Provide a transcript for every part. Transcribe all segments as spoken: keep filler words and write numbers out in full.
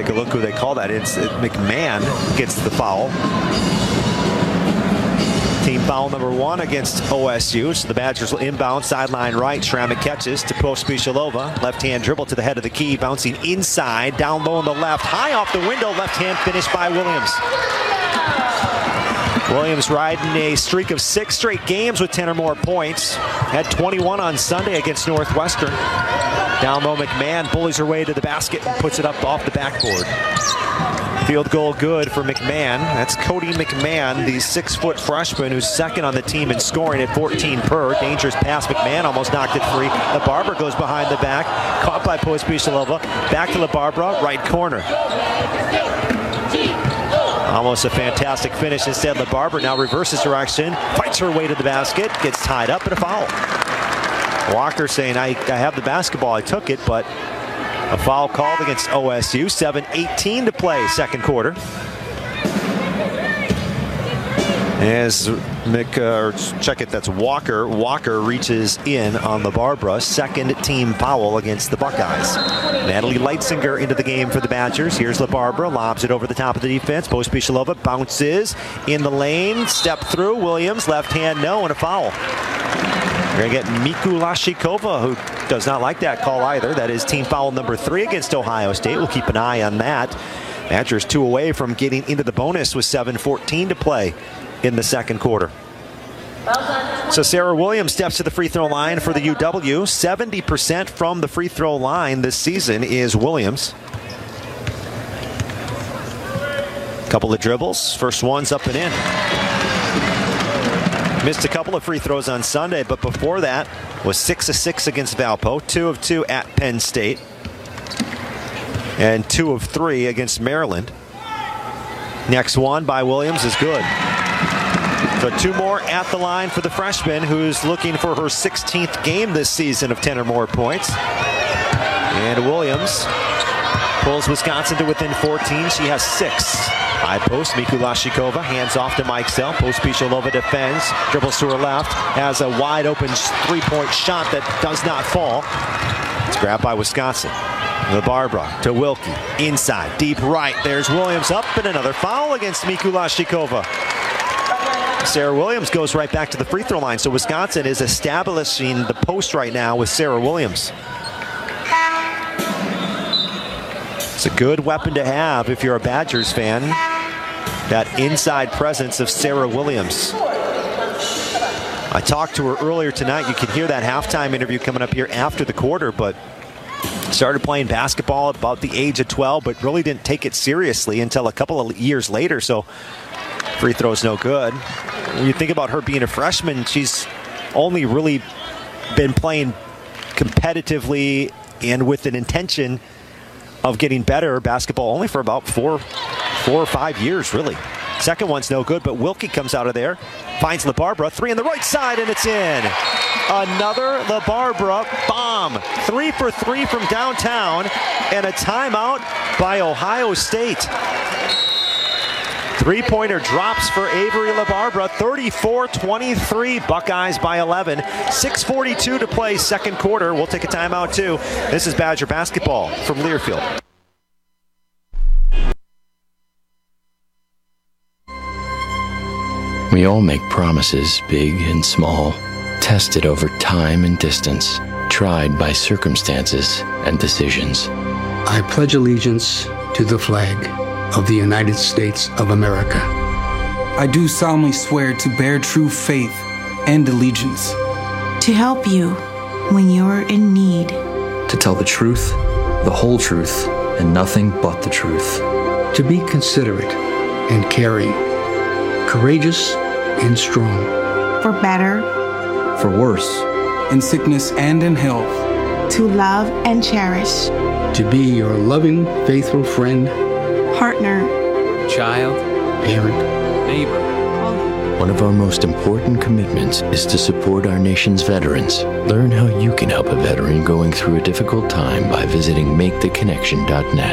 a look who they call that. It's it, McMahon gets the foul. Team foul number one against O S U. So the Badgers will inbound, sideline right. Schramek catches to Pospisilova. Left-hand dribble to the head of the key, bouncing inside, down low on the left. High off the window, left-hand finish by Williams. Williams riding a streak of six straight games with ten or more points. Had twenty-one on Sunday against Northwestern. Down low, McMahon bullies her way to the basket and puts it up off the backboard. Field goal good for McMahon. That's Cody McMahon, the six-foot freshman who's second on the team in scoring at fourteen per. Dangerous pass. McMahon almost knocked it free. LaBarbera goes behind the back. Caught by Pospisilova. Back to LaBarbera, right corner. Almost a fantastic finish. Instead, LaBarbera now reverses direction. Fights her way to the basket. Gets tied up and a foul. Walker saying, I, I have the basketball. I took it, but a foul called against O S U. seven eighteen to play, second quarter. As Mick, uh, check it, that's Walker. Walker reaches in on LaBarbera. Second team foul against the Buckeyes. Natalie Leitzinger into the game for the Badgers. Here's LaBarbera, lobs it over the top of the defense. Pospisilova bounces in the lane. Step through. Williams, left hand, no, and a foul. We're going to get Miku Lashikova, who does not like that call either. That is team foul number three against Ohio State. We'll keep an eye on that. Badgers two away from getting into the bonus with seven fourteen to play in the second quarter. So Sarah Williams steps to the free throw line for the U W. seventy percent from the free throw line this season is Williams. Couple of dribbles. First one's up and in. Missed a couple of free throws on Sunday, but before that was six of six against Valpo, two of two at Penn State, and two of three against Maryland. Next one by Williams is good. So two more at the line for the freshman, who's looking for her sixteenth game this season of ten or more points. And Williams pulls Wisconsin to within fourteen. She has six. High post, Miku Lashikova, hands off to Mike Sell. Pospisilova defends, dribbles to her left, has a wide open three-point shot that does not fall. It's grabbed by Wisconsin. LaBarbera to Wilkie, inside, deep right. There's Williams up, and another foul against Miku Lashikova. Sarah Williams goes right back to the free throw line, so Wisconsin is establishing the post right now with Sarah Williams. It's a good weapon to have if you're a Badgers fan. That inside presence of Sarah Williams. I talked to her earlier tonight. You can hear that halftime interview coming up here after the quarter, but started playing basketball at about the age of twelve, but really didn't take it seriously until a couple of years later, so free throw's no good. When you think about her being a freshman, she's only really been playing competitively and with an intention of getting better basketball only for about four, four or five years, really. Second one's no good, but Wilkie comes out of there, finds LaBarbera, three on the right side, and it's in. Another LaBarbera bomb. Three for three from downtown, and a timeout by Ohio State. Three-pointer drops for Avery LaBarbera, thirty-four twenty-three, Buckeyes by eleven. six forty-two to play, second quarter. We'll take a timeout too. This is Badger basketball from Learfield. We all make promises, big and small, tested over time and distance, tried by circumstances and decisions. I pledge allegiance to the flag of the United States of America. I do solemnly swear to bear true faith and allegiance. To help you when you're in need. To tell the truth, the whole truth, and nothing but the truth. To be considerate and caring. Courageous and strong. For better. For worse. In sickness and in health. To love and cherish. To be your loving, faithful friend. Partner. Child. Parent. Neighbor. One of our most important commitments is to support our nation's veterans. Learn how you can help a veteran going through a difficult time by visiting make the connection dot net.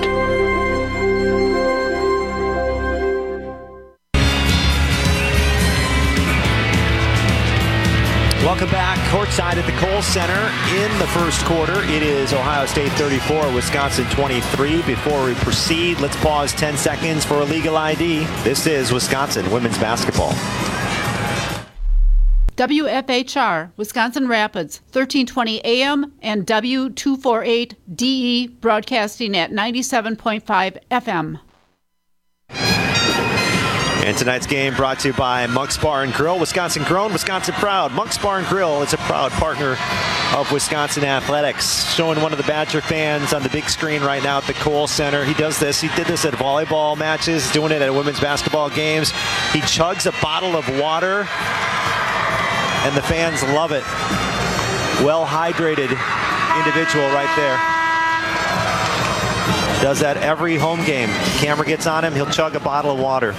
Welcome back courtside at the Kohl Center in the first quarter. It is Ohio State thirty-four, Wisconsin twenty-three. Before we proceed, let's pause ten seconds for a legal I D. This is Wisconsin women's basketball. W F H R, Wisconsin Rapids, thirteen twenty A M and W two forty-eight D E, broadcasting at ninety-seven point five F M. And tonight's game brought to you by Monk's Bar and Grill. Wisconsin grown, Wisconsin proud. Monk's Bar and Grill is a proud partner of Wisconsin Athletics. Showing one of the Badger fans on the big screen right now at the Kohl Center. He does this. He did this at volleyball matches, doing it at women's basketball games. He chugs a bottle of water, and the fans love it. Well-hydrated individual right there. Does that every home game. Camera gets on him, he'll chug a bottle of water.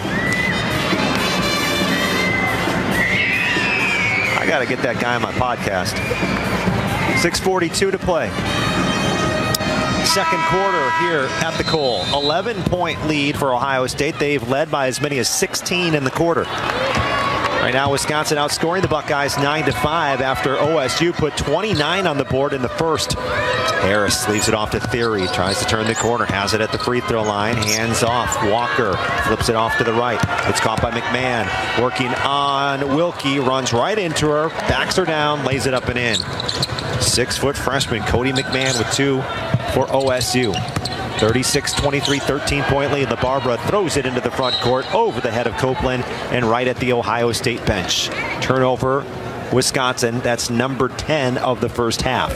I got to get that guy on my podcast. six forty-two to play. Second quarter here at the Kohl. eleven point lead for Ohio State. They've led by as many as sixteen in the quarter. Right now, Wisconsin outscoring the Buckeyes nine to five after O S U put twenty-nine on the board in the first. Harris leaves it off to Theory, tries to turn the corner, has it at the free throw line, hands off. Walker flips it off to the right. It's caught by McMahon, working on Wilkie, runs right into her, backs her down, lays it up and in. Six-foot freshman Cody McMahon with two for O S U. thirty-six twenty-three, thirteen point lead. LaBarbera throws it into the front court over the head of Copeland and right at the Ohio State bench. Turnover, Wisconsin. That's number ten of the first half.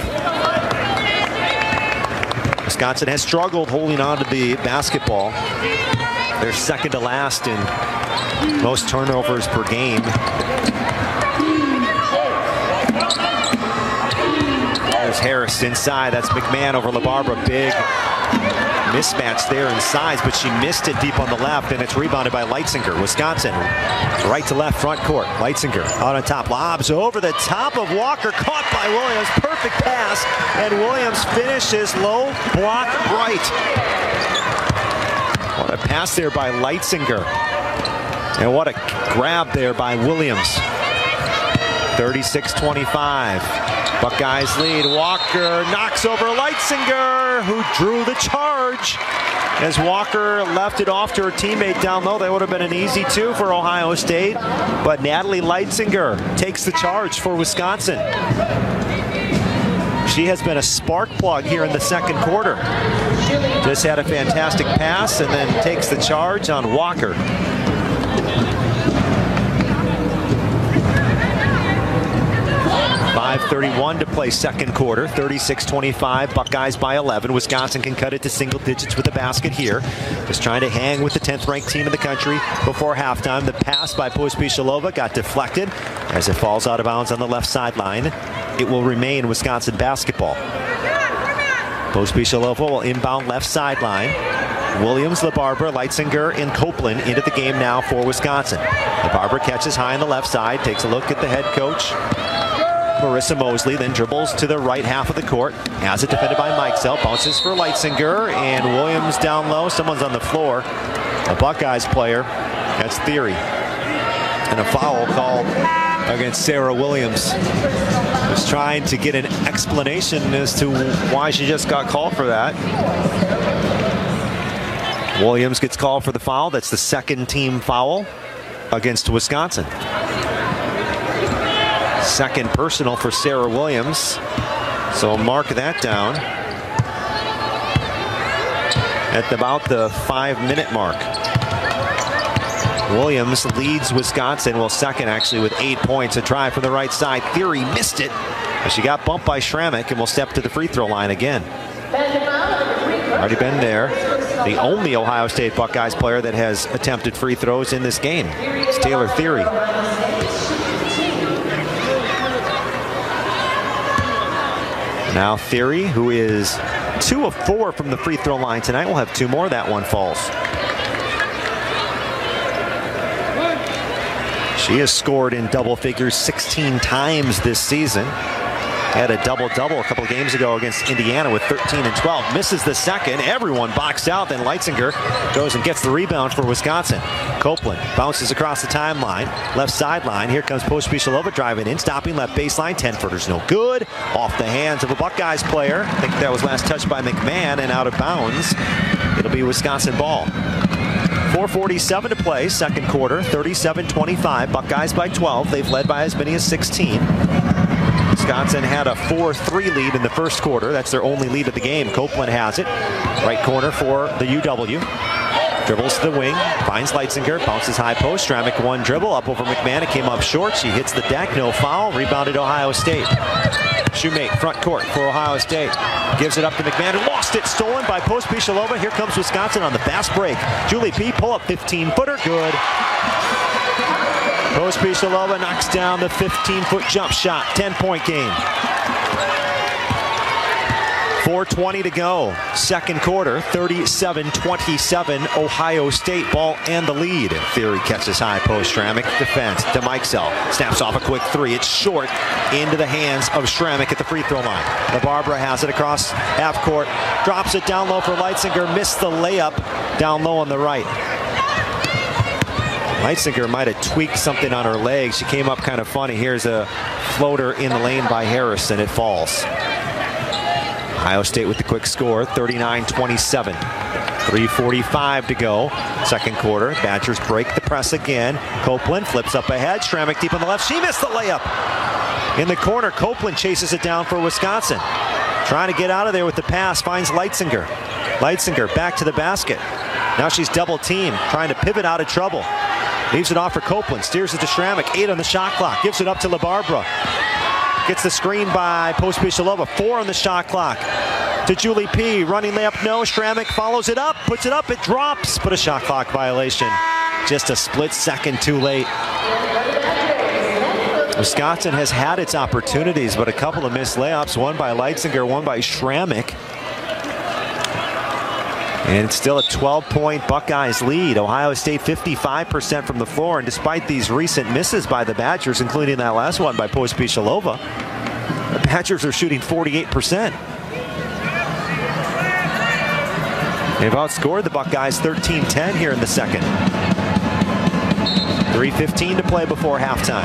Wisconsin has struggled holding on to the basketball. They're second to last in most turnovers per game. There's Harris inside. That's McMahon over LaBarbera. Big mismatch there in size, but she missed it deep on the left, and it's rebounded by Leitzinger. Wisconsin, right to left front court. Leitzinger out on top, lobs over the top of Walker, caught by Williams. Perfect pass, and Williams finishes low block right. What a pass there by Leitzinger, and what a grab there by Williams. thirty-six twenty-five. Buckeyes lead. Walker knocks over Leitzinger, who drew the charge. As Walker left it off to her teammate down low, that would have been an easy two for Ohio State. But Natalie Leitzinger takes the charge for Wisconsin. She has been a spark plug here in the second quarter. Just had a fantastic pass and then takes the charge on Walker. five thirty-one to play second quarter. thirty-six twenty-five, Buckeyes by eleven. Wisconsin can cut it to single digits with a basket here. Just trying to hang with the tenth ranked team in the country before halftime. The pass by Pospisilova got deflected as it falls out of bounds on the left sideline. It will remain Wisconsin basketball. Pospisilova will inbound left sideline. Williams, LaBarbera, Leitzinger, and Copeland into the game now for Wisconsin. LaBarbera catches high on the left side, takes a look at the head coach, Marissa Mosley, then dribbles to the right half of the court. Has it defended by Mikesell. Bounces for Leitzinger, and Williams down low. Someone's on the floor. A Buckeyes player. That's Theory. And a foul called against Sarah Williams. Just trying to get an explanation as to why she just got called for that. Williams gets called for the foul. That's the second team foul against Wisconsin. Second personal for Sarah Williams. So mark that down at about the five-minute mark. Williams leads Wisconsin, well, second actually, with eight points. A try from the right side. Theory missed it, but she got bumped by Schrammick and will step to the free throw line again. Already been there. The only Ohio State Buckeyes player that has attempted free throws in this game. It's Taylor Theory. Now Theory, who is two of four from the free throw line tonight, will have two more. That one falls. She has scored in double figures sixteen times this season. Had a double-double a couple of games ago against Indiana with thirteen and twelve. Misses the second. Everyone boxed out. Then Leitzinger goes and gets the rebound for Wisconsin. Copeland bounces across the timeline. Left sideline. Here comes Pospisilova driving in. Stopping left baseline. ten-footers no good. Off the hands of a Buckeyes player. I think that was last touched by McMahon and out of bounds. It'll be Wisconsin ball. four forty-seven to play, second quarter, thirty-seven twenty-five. Buckeyes by twelve. They've led by as many as sixteen. Wisconsin had a four three lead in the first quarter. That's their only lead of the game. Copeland has it. Right corner for the U W. Dribbles to the wing, finds Leitzinger, bounces high post. Stramick one dribble, up over McMahon. It came up short. She hits the deck, no foul. Rebounded Ohio State. Shoemate, front court for Ohio State. Gives it up to McMahon, who lost it. Stolen by Pospisilova. Here comes Wisconsin on the fast break. Julie P. pull up fifteen-footer, good. Pospisilova knocks down the fifteen-foot jump shot. ten-point game. four twenty to go. Second quarter, thirty-seven twenty-seven. Ohio State ball and the lead. Theory catches high post. Stramick defense to Mikesell. Snaps off a quick three. It's short into the hands of Stramick at the free throw line. LaBarbera has it across half court. Drops it down low for Leitzinger. Missed the layup down low on the right. Leitzinger might have tweaked something on her leg. She came up kind of funny. Here's a floater in the lane by Harris, and it falls. Ohio State with the quick score, thirty-nine twenty-seven. three forty-five to go. Second quarter. Badgers break the press again. Copeland flips up ahead. Stramick deep on the left. She missed the layup. In the corner, Copeland chases it down for Wisconsin. Trying to get out of there with the pass. Finds Leitzinger. Leitzinger back to the basket. Now she's double teamed. Trying to pivot out of trouble. Leaves it off for Copeland. Steers it to Stramick. Eight on the shot clock. Gives it up to LaBarbera. Gets the screen by Pospisilova. Four on the shot clock. To Julie P. Running layup, no. Stramick follows it up. Puts it up. It drops. But a shot clock violation. Just a split second too late. Wisconsin has had its opportunities, but a couple of missed layups. One by Leitzinger, one by Stramick. And it's still a twelve-point Buckeyes lead. Ohio State fifty-five percent from the floor. And despite these recent misses by the Badgers, including that last one by Pospisilova, the Badgers are shooting forty-eight percent. They've outscored the Buckeyes thirteen ten here in the second. three fifteen to play before halftime.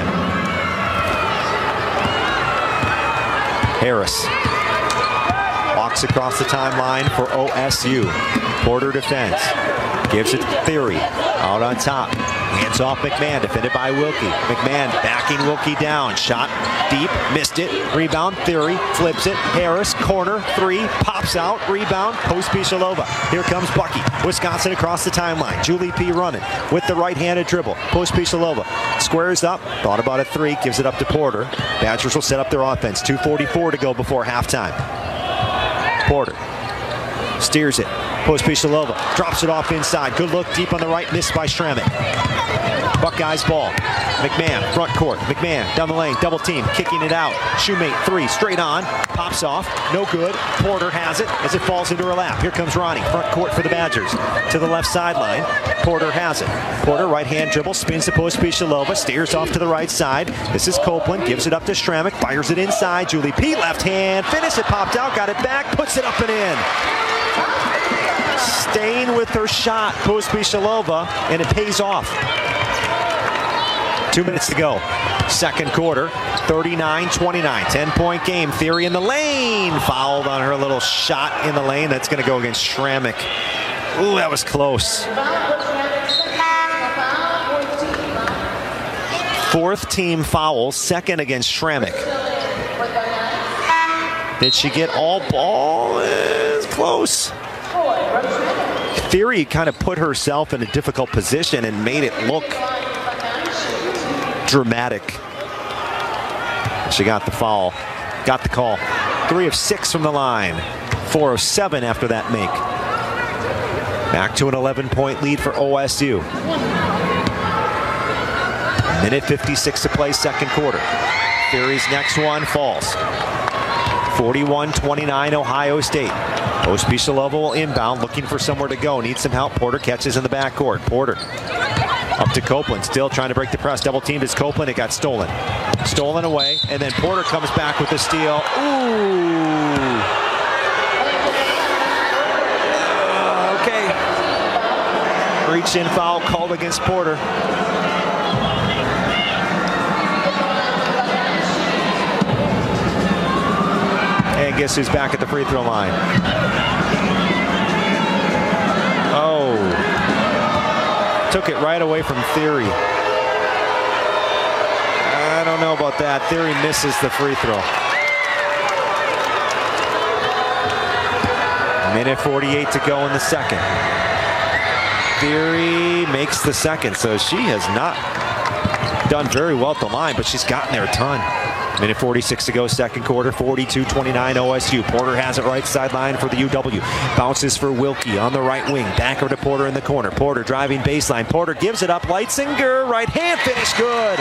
Harris walks across the timeline for O S U. Porter defense. Gives it to Theory. Out on top. Hands off McMahon. Defended by Wilkie. McMahon backing Wilkie down. Shot deep. Missed it. Rebound. Theory. Flips it. Harris. Corner. Three. Pops out. Rebound. Pospisilova. Here comes Bucky. Wisconsin across the timeline. Julie P. running with the right-handed dribble. Pospisilova squares up. Thought about a three. Gives it up to Porter. Badgers will set up their offense. two forty-four to go before halftime. Porter steers it. Pospisilova drops it off inside. Good look deep on the right. Missed by Stramick. Buckeyes ball. McMahon front court. McMahon down the lane. Double team. Kicking it out. Shoemate three. Straight on. Pops off. No good. Porter has it as it falls into her lap. Here comes Ronnie. Front court for the Badgers. To the left sideline. Porter has it. Porter right hand dribble. Spins to Pospisilova. Steers off to the right side. This is Copeland. Gives it up to Stramick. Fires it inside. Julie P. left hand. Finish it. Popped out. Got it back. Puts it up and in. Staying with her shot, Pospisilova, and it pays off. Two minutes to go. Second quarter, thirty-nine twenty-nine. ten-point game. Theory in the lane. Fouled on her little shot in the lane. That's going to go against Stramick. Ooh, that was close. Fourth team foul, second against Stramick. Did she get all ball? It's close. Theory kind of put herself in a difficult position and made it look dramatic. She got the foul, got the call. Three of six from the line, four of seven after that make. Back to an eleven-point lead for O S U. minute fifty-six to play, second quarter. Theory's next one falls. forty-one twenty-nine Ohio State. Pospisilova will inbound, looking for somewhere to go. Needs some help. Porter catches in the backcourt. Porter Up to Copeland, still trying to break the press. Double teamed is Copeland. It got stolen. Stolen away, and then Porter comes back with the steal. Ooh. Uh, okay. Reach-in foul called against Porter. And guess who's back at the free throw line? Oh. Took it right away from Theory. I don't know about that. Theory misses the free throw. minute forty-eight to go in the second. Theory makes the second, so she has not done very well at the line, but she's gotten there a ton. minute forty-six to go, second quarter, forty-two twenty-nine O S U. Porter has it right sideline for the U W. Bounces for Wilkie on the right wing. Back over to Porter in the corner. Porter driving baseline. Porter gives it up. Leitzinger, right hand finish, good.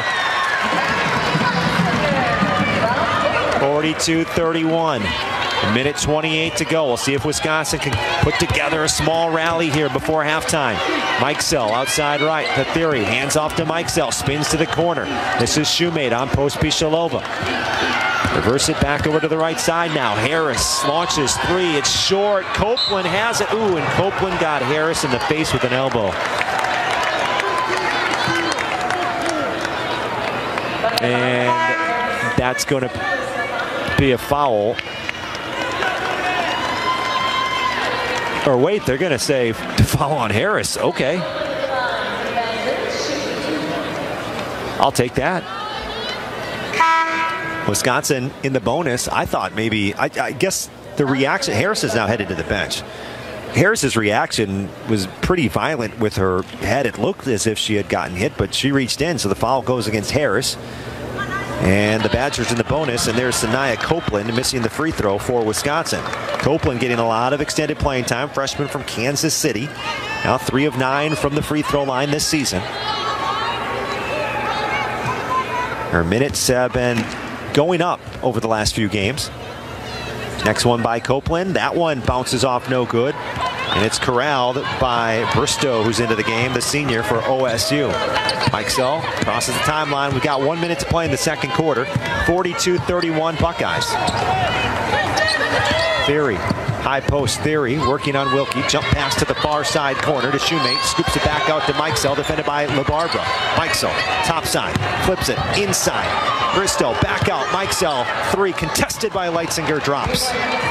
forty-two thirty-one. minute twenty-eight to go. We'll see if Wisconsin can put together a small rally here before halftime. Mikesell outside right. The Theory hands off to Mikesell. Spins to the corner. This is Shoemate on post Pishalova. Reverse it back over to the right side now. Harris launches three. It's short. Copeland has it. Ooh, and Copeland got Harris in the face with an elbow. And that's going to be a foul. Or wait, they're going to say foul on Harris. Okay. I'll take that. Wisconsin in the bonus. I thought maybe, I, I guess the reaction, Harris is now headed to the bench. Harris's reaction was pretty violent with her head. It looked as if she had gotten hit, but she reached in, so the foul goes against Harris. And the Badgers in the bonus, and there's Sanaya Copeland missing the free throw for Wisconsin. Copeland getting a lot of extended playing time, freshman from Kansas City. Now three of nine from the free throw line this season. Her minutes have been going up over the last few games. Next one by Copeland. That one bounces off no good. And it's corralled by Bristow, who's into the game, the senior for O S U. Mikesell crosses the timeline. We've got one minute to play in the second quarter. forty-two thirty-one Buckeyes. Theory, high post Theory, working on Wilkie. Jump pass to the far side corner to Shoemate. Scoops it back out to Mikesell, defended by LaBarbera. Mikesell, top side, flips it inside. Bristow, back out. Mikesell, three, contested by Leitzinger, drops.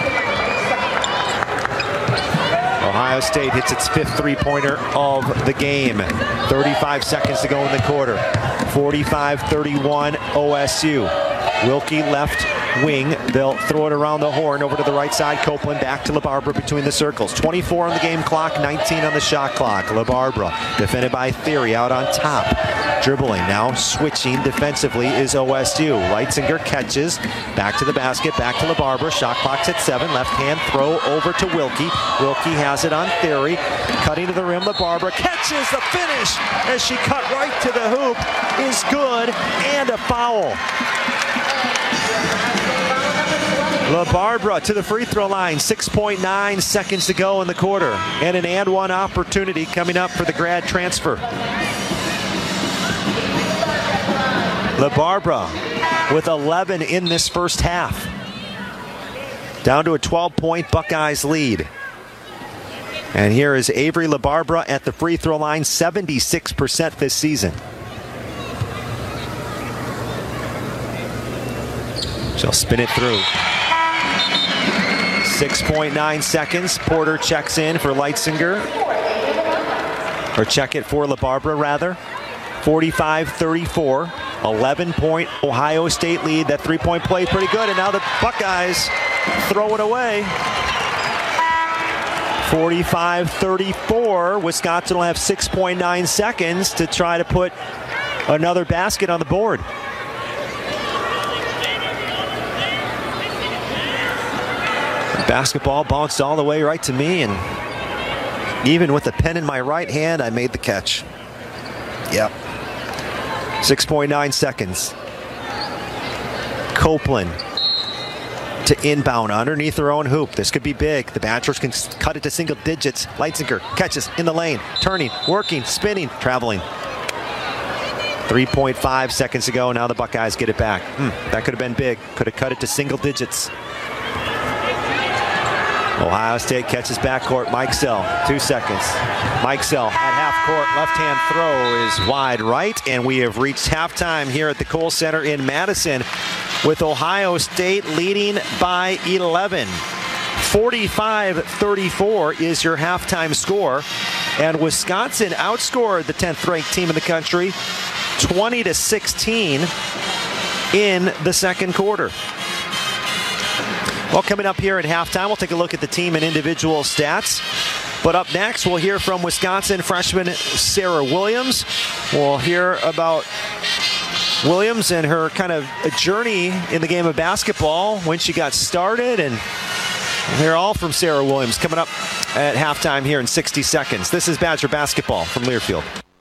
Ohio State hits its fifth three-pointer of the game. thirty-five seconds to go in the quarter. forty-five thirty-one O S U. Wilkie left wing. They'll throw it around the horn over to the right side. Copeland back to LaBarbera between the circles. twenty-four on the game clock, nineteen on the shot clock. LaBarbera defended by Theory out on top. Dribbling now, switching defensively is O S U. Leitzinger catches, back to the basket, back to LaBarbera. Shot clock's at seven. Left hand throw over to Wilkie. Wilkie has it on Theory. Cutting to the rim, LaBarbera catches the finish as she cut right to the hoop. Is good, and a foul. LaBarbera to the free throw line. six point nine seconds to go in the quarter. And an and one opportunity coming up for the grad transfer. LaBarbera with eleven in this first half. Down to a twelve point Buckeyes lead. And here is Avery LaBarbera at the free throw line, seventy-six percent this season. She'll spin it through. six point nine seconds. Porter checks in for Leitzinger. Or check it for LaBarbera, rather. forty-five thirty-four. eleven point Ohio State lead. That three-point play pretty good. And now the Buckeyes throw it away. forty-five thirty-four. Wisconsin will have six point nine seconds to try to put another basket on the board. Basketball bounced all the way right to me, and even with the pen in my right hand, I made the catch. Yep. six point nine seconds. Copeland to inbound underneath their own hoop. This could be big. The Badgers can cut it to single digits. Leitzinger catches in the lane, turning, working, spinning, traveling. three point five seconds ago. Now the Buckeyes get it back. Hmm, that could have been big. Could have cut it to single digits. Ohio State catches backcourt. Mike Sell, two seconds. Mike Sell at half court. Left-hand throw is wide right. And we have reached halftime here at the Kohl Center in Madison with Ohio State leading by eleven. forty-five thirty-four is your halftime score. And Wisconsin outscored the tenth ranked team in the country twenty to sixteen in the second quarter. Well, coming up here at halftime, we'll take a look at the team and individual stats. But up next, we'll hear from Wisconsin freshman Sarah Williams. We'll hear about Williams and her kind of a journey in the game of basketball, when she got started, and we'll hear all from Sarah Williams coming up at halftime here in sixty seconds. This is Badger Basketball from Learfield.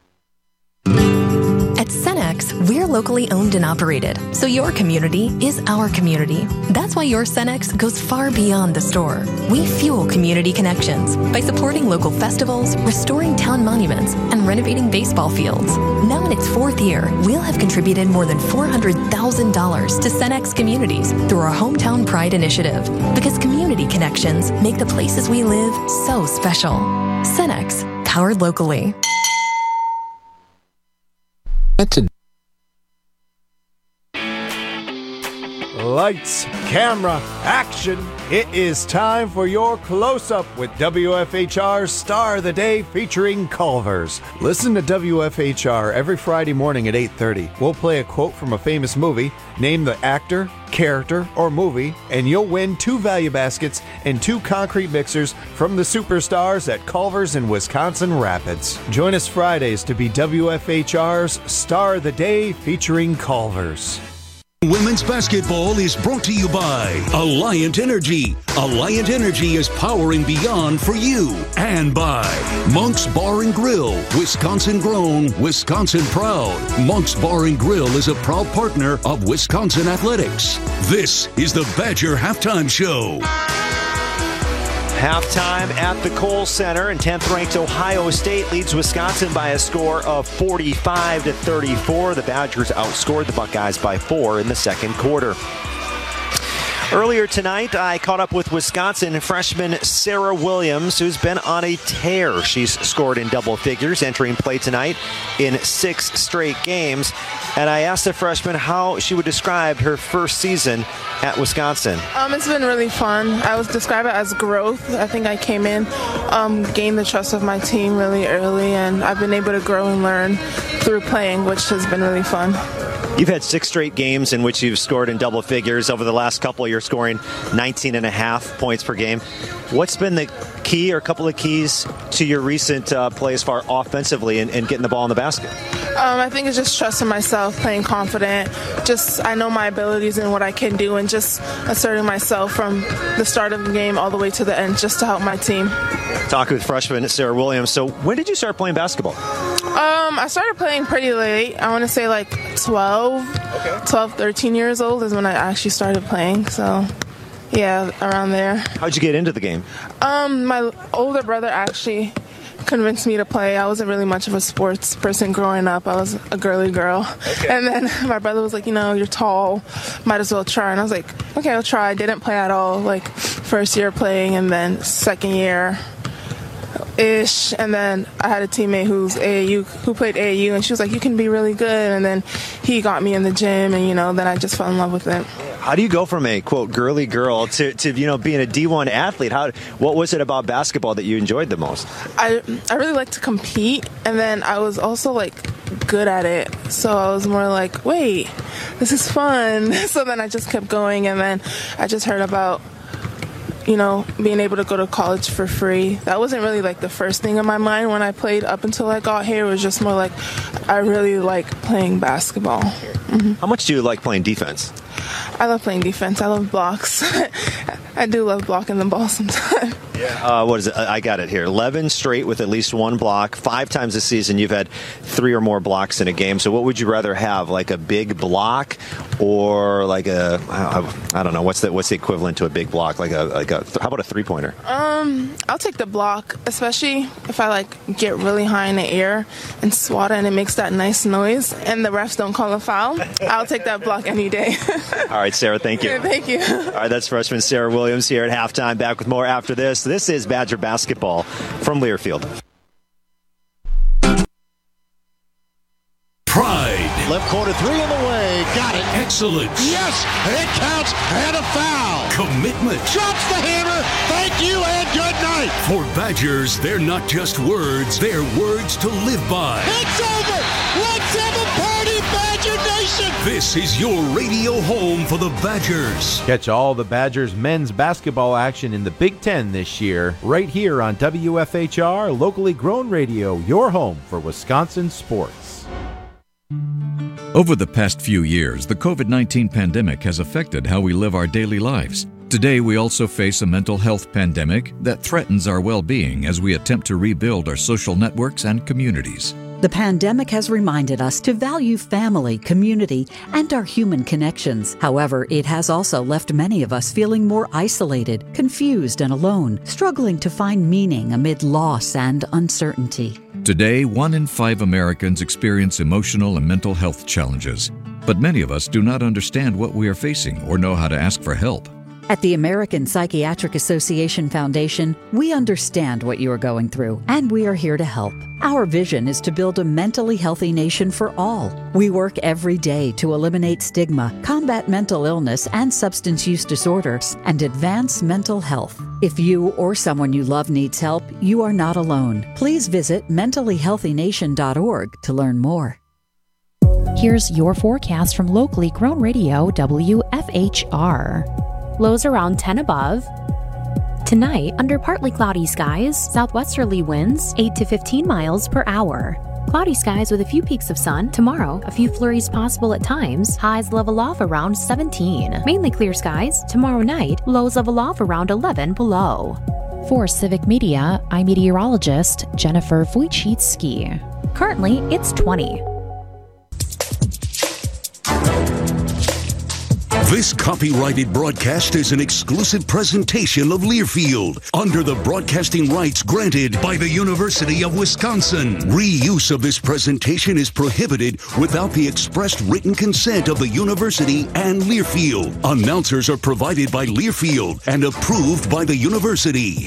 At Cenex, we're locally owned and operated, so your community is our community. That's why your Cenex goes far beyond the store. We fuel community connections by supporting local festivals, restoring town monuments, and renovating baseball fields. Now in its fourth year, we'll have contributed more than four hundred thousand dollars to Cenex communities through our Hometown Pride initiative, because community connections make the places we live so special. Cenex, powered locally. Lights, camera, action. It is time for your close-up with W F H R's Star of the Day featuring Culver's. Listen to W F H R every Friday morning at eight thirty. We'll play a quote from a famous movie, name the actor, character, or movie, and you'll win two value baskets and two concrete mixers from the superstars at Culver's in Wisconsin Rapids. Join us Fridays to be W F H R's Star of the Day featuring Culver's. Women's basketball is brought to you by Alliant Energy. Alliant Energy is powering beyond for you. And by Monk's Bar and Grill. Wisconsin grown, Wisconsin proud. Monk's Bar and Grill is a proud partner of Wisconsin Athletics. This is the Badger Halftime Show. Halftime at the Kohl Center, and tenth ranked Ohio State leads Wisconsin by a score of forty-five to thirty-four. The Badgers outscored the Buckeyes by four in the second quarter. Earlier tonight, I caught up with Wisconsin freshman Sarah Williams, who's been on a tear. She's scored in double figures, entering play tonight in six straight games. And I asked the freshman how she would describe her first season at Wisconsin. Um, it's been really fun. I would describe it as growth. I think I came in, um, gained the trust of my team really early, and I've been able to grow and learn through playing, which has been really fun. You've had six straight games in which you've scored in double figures. Over the last couple, you're scoring nineteen and a half points per game. What's been the key or a couple of keys to your recent uh, play as far offensively and, and getting the ball in the basket? Um, I think it's just trusting myself, playing confident. Just I know my abilities and what I can do, and just asserting myself from the start of the game all the way to the end, just to help my team. Talking with freshman Sarah Williams. So when did you start playing basketball? Um, I started playing pretty late. I want to say like twelve, okay. twelve, thirteen years old is when I actually started playing. So, yeah, around there. How'd you get into the game? Um, my older brother actually convinced me to play. I wasn't really much of a sports person growing up. I was a girly girl. Okay. And then my brother was like, you know, you're tall, might as well try. And I was like, okay, I'll try. I didn't play at all, like first year playing, and then second year ish, and then I had a teammate who's A A U who played A A U, and she was like, you can be really good, and then he got me in the gym, and you know, then I just fell in love with it. How do you go from a quote girly girl to, to you know being a D one athlete? How what was it about basketball that you enjoyed the most? I I really like to compete, and then I was also like good at it, so I was more like, wait, this is fun. So then I just kept going, and then I just heard about, you know, being able to go to college for free. That wasn't really like the first thing in my mind when I played up until I got here. It was just more like, I really like playing basketball. Mm-hmm. How much do you like playing defense? I love playing defense. I love blocks. I do love blocking the ball sometimes. Uh, what is it? I got it here. eleven straight with at least one block. Five times this season you've had three or more blocks in a game. So what would you rather have, like a big block or like a, I, I don't know, what's the, what's the equivalent to a big block? Like a, like a how about a three-pointer? Um, I'll take the block, especially if I like get really high in the air and swat it and it makes that nice noise and the refs don't call a foul. I'll take that block any day. All right, Sarah, thank you. Yeah, thank you. All right, that's freshman Sarah Williams here at halftime. Back with more after this. This is Badger basketball from Learfield. Pride. Left corner three in the way. Got it. Excellence. Yes, it counts. And a foul. Commitment. Drops the hammer. Thank you and good night. For Badgers, they're not just words. They're words to live by. It's over. Let's have a party, Badger Nation. This is your radio home for the Badgers. Catch all the Badgers men's basketball action in the Big Ten this year, right here on W F H R, locally grown radio, your home for Wisconsin sports. Over the past few years, the COVID nineteen pandemic has affected how we live our daily lives. Today, we also face a mental health pandemic that threatens our well-being as we attempt to rebuild our social networks and communities. The pandemic has reminded us to value family, community, and our human connections. However, it has also left many of us feeling more isolated, confused, and alone, struggling to find meaning amid loss and uncertainty. Today, one in five Americans experience emotional and mental health challenges, but many of us do not understand what we are facing or know how to ask for help. At the American Psychiatric Association Foundation, we understand what you are going through, and we are here to help. Our vision is to build a mentally healthy nation for all. We work every day to eliminate stigma, combat mental illness and substance use disorders, and advance mental health. If you or someone you love needs help, you are not alone. Please visit mentally healthy nation dot org to learn more. Here's your forecast from locally grown radio W F H R. Lows around ten above. Tonight, under partly cloudy skies, southwesterly winds eight to fifteen miles per hour. Cloudy skies with a few peaks of sun. Tomorrow, a few flurries possible at times. Highs level off around seventeen. Mainly clear skies. Tomorrow night, lows level off around eleven below. For Civic Media, I'm meteorologist Jennifer Wojcicki. Currently, it's twenty. This copyrighted broadcast is an exclusive presentation of Learfield under the broadcasting rights granted by the University of Wisconsin. Reuse of this presentation is prohibited without the expressed written consent of the university and Learfield. Announcers are provided by Learfield and approved by the university.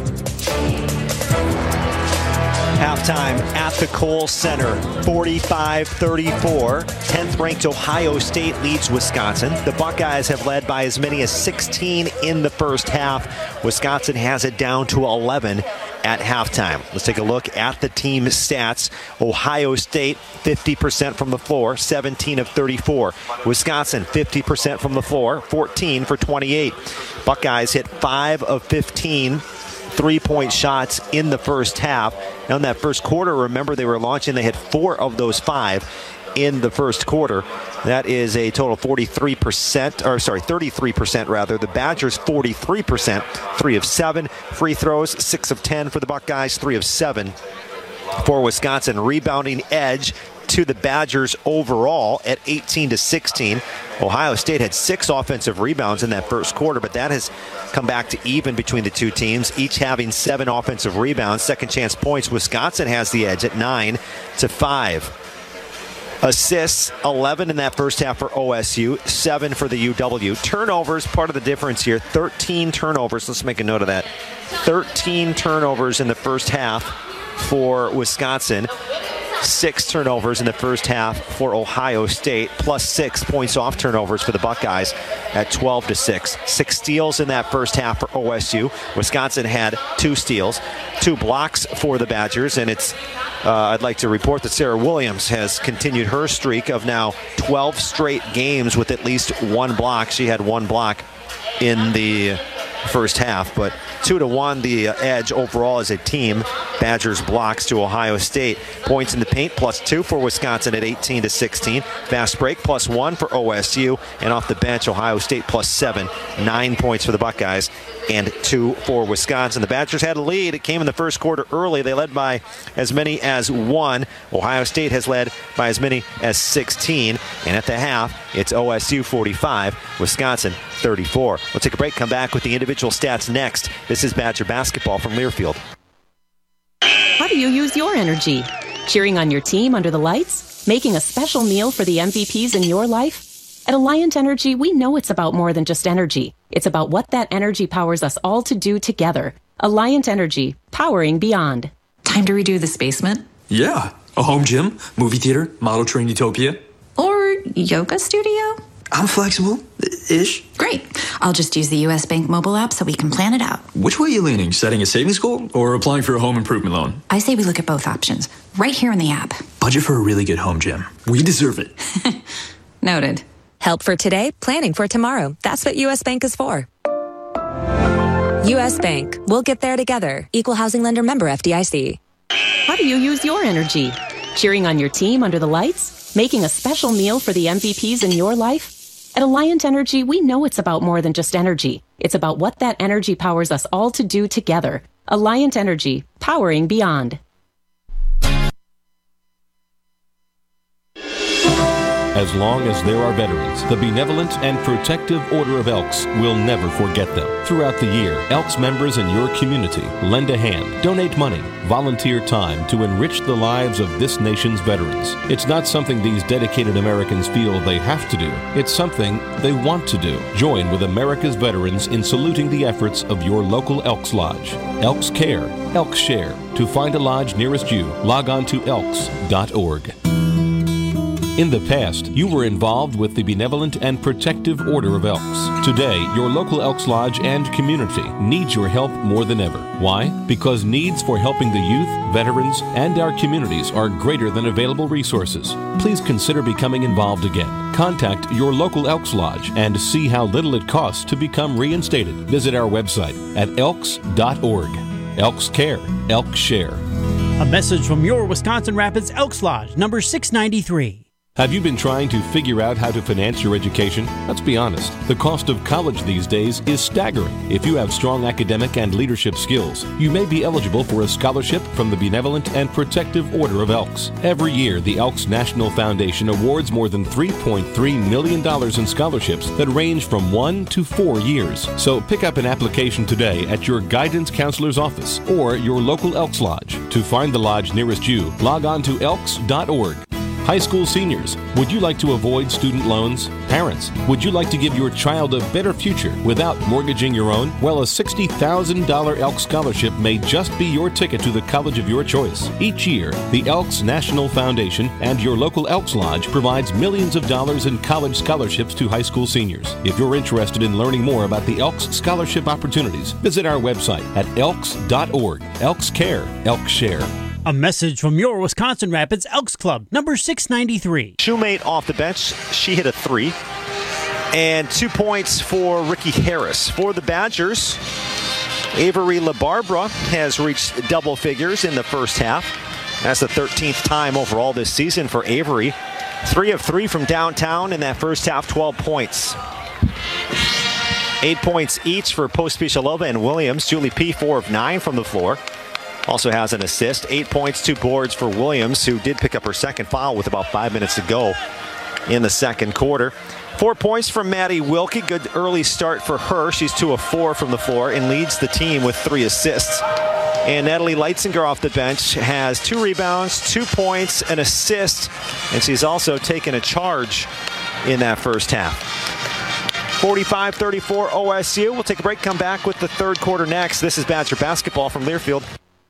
Halftime at the Kohl Center, forty-five thirty-four. tenth-ranked Ohio State leads Wisconsin. The Buckeyes have led by as many as sixteen in the first half. Wisconsin has it down to eleven at halftime. Let's take a look at the team stats. Ohio State, fifty percent from the floor, seventeen of thirty-four. Wisconsin, fifty percent from the floor, fourteen for twenty-eight. Buckeyes hit five of fifteen three-point shots in the first half. Now in that first quarter, remember they were launching, they hit four of those five in the first quarter. That is a total of forty-three percent, or sorry, thirty-three percent rather. The Badgers, forty-three percent, three of seven. Free throws, six of ten for the Buckeyes, three of seven for Wisconsin. Rebounding edge to the Badgers overall at eighteen to sixteen. Ohio State had six offensive rebounds in that first quarter, but that has come back to even between the two teams, each having seven offensive rebounds. Second chance points, Wisconsin has the edge at nine to five. Assists, eleven in that first half for O S U, seven for the U W. Turnovers, part of the difference here, thirteen turnovers. Let's make a note of that. thirteen turnovers in the first half for Wisconsin. Six turnovers in the first half for Ohio State, plus six points off turnovers for the Buckeyes at twelve to six. Six steals in that first half for O S U. Wisconsin had two steals, two blocks for the Badgers, and it's uh, I'd like to report that Sarah Williams has continued her streak of now twelve straight games with at least one block. She had one block in the first half, but two to one the edge overall as a team. Badgers blocks to Ohio State. Points in the paint plus two for Wisconsin at eighteen to sixteen. Fast break plus one for O S U, and off the bench Ohio State plus seven. Nine points for the Buckeyes and two for Wisconsin. The Badgers had a lead. It came in the first quarter early. They led by as many as one. Ohio State has led by as many as sixteen. And at the half, it's O S U forty-five, Wisconsin thirty-four. We'll take a break, come back with the individual stats next. This is Badger basketball from Learfield. How do you use your energy? Cheering on your team under the lights? Making a special meal for the M V Ps in your life? At Alliant Energy, we know it's about more than just energy. It's about what that energy powers us all to do together. Alliant Energy, powering beyond. Time to redo this basement? Yeah. A home gym, movie theater, model train utopia. Or yoga studio? I'm flexible-ish. Great. I'll just use the U S Bank mobile app so we can plan it out. Which way are you leaning? Setting a savings goal or applying for a home improvement loan? I say we look at both options, right here in the app. Budget for a really good home gym. We deserve it. Noted. Help for today, planning for tomorrow. That's what U S Bank is for. U S Bank. We'll get there together. Equal housing lender, member F D I C. How do you use your energy? Cheering on your team under the lights? Making a special meal for the M V Ps in your life? At Alliant Energy, we know it's about more than just energy. It's about what that energy powers us all to do together. Alliant Energy, powering beyond. As long as there are veterans, the Benevolent and Protective Order of Elks will never forget them. Throughout the year, Elks members in your community lend a hand, donate money, volunteer time to enrich the lives of this nation's veterans. It's not something these dedicated Americans feel they have to do. It's something they want to do. Join with America's veterans in saluting the efforts of your local Elks Lodge. Elks Care, Elks Share. To find a lodge nearest you, log on to elks dot org. In the past, you were involved with the Benevolent and Protective Order of Elks. Today, your local Elks Lodge and community needs your help more than ever. Why? Because needs for helping the youth, veterans, and our communities are greater than available resources. Please consider becoming involved again. Contact your local Elks Lodge and see how little it costs to become reinstated. Visit our website at elks dot org. Elks Care, Elks Share. A message from your Wisconsin Rapids Elks Lodge, number six ninety-three. Have you been trying to figure out how to finance your education? Let's be honest. The cost of college these days is staggering. If you have strong academic and leadership skills, you may be eligible for a scholarship from the Benevolent and Protective Order of Elks. Every year, the Elks National Foundation awards more than three point three million dollars in scholarships that range from one to four years. So pick up an application today at your guidance counselor's office or your local Elks Lodge. To find the lodge nearest you, log on to elks dot org. High school seniors, would you like to avoid student loans? Parents, would you like to give your child a better future without mortgaging your own? Well, a sixty thousand dollars Elks Scholarship may just be your ticket to the college of your choice. Each year, the Elks National Foundation and your local Elks Lodge provides millions of dollars in college scholarships to high school seniors. If you're interested in learning more about the Elks Scholarship opportunities, visit our website at elks dot org. Elks Care, Elks Share. A message from your Wisconsin Rapids Elks Club, number six ninety-three. Shoemate off the bench. She hit a three. And two points for Ricky Harris. For the Badgers, Avery LaBarbera has reached double figures in the first half. That's the thirteenth time overall this season for Avery. Three of three from downtown in that first half, twelve points. Eight points each for Pospisilova and Williams. Julie P., four of nine from the floor. Also has an assist. Eight points, two boards for Williams, who did pick up her second foul with about five minutes to go in the second quarter. Four points from Maddie Wilkie. Good early start for her. She's two of four from the floor and leads the team with three assists. And Natalie Leitzinger off the bench has two rebounds, two points, an assist, and she's also taken a charge in that first half. forty-five thirty-four O S U. We'll take a break, come back with the third quarter next. This is Badger basketball from Learfield.